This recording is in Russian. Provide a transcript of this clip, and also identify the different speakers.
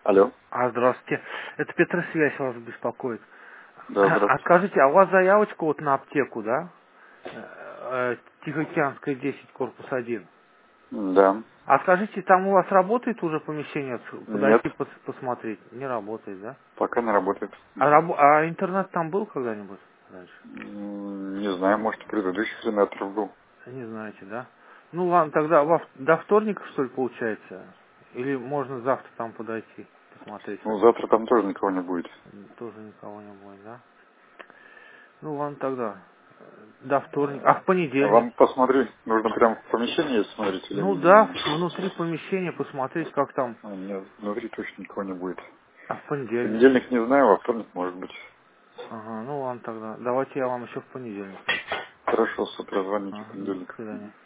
Speaker 1: Алло.
Speaker 2: Здравствуйте. Это Петросвязь вас беспокоит.
Speaker 1: Да, здравствуйте.
Speaker 2: Скажите, а у вас заявочка вот на аптеку, да? Тихоокеанская 10, корпус 1.
Speaker 1: Да.
Speaker 2: А скажите, там у вас работает уже помещение?
Speaker 1: Нет,
Speaker 2: Подойти посмотреть? Не работает, да?
Speaker 1: пока не работает.
Speaker 2: А интернет там был когда-нибудь раньше?
Speaker 1: Не знаю, может, предыдущий сенатор был.
Speaker 2: Не знаете, да? Ну ладно, тогда до вторника, что ли, получается? Или можно завтра там подойти, посмотреть?
Speaker 1: Ну, завтра там тоже никого не будет.
Speaker 2: Тоже никого не будет, да? Ну ладно тогда. До вторника. А в понедельник?
Speaker 1: Вам посмотреть, нужно прям в помещении смотреть
Speaker 2: Ну да,
Speaker 1: или...
Speaker 2: внутри помещения посмотреть, как там.
Speaker 1: Нет, внутри точно никого не будет.
Speaker 2: А в
Speaker 1: В
Speaker 2: понедельник?
Speaker 1: понедельник не знаю, во вторник может быть.
Speaker 2: Ага, ну ладно тогда. Давайте я вам еще в понедельник.
Speaker 1: Хорошо, с утра звоните в
Speaker 2: Ага, до
Speaker 1: понедельник.
Speaker 2: свидания.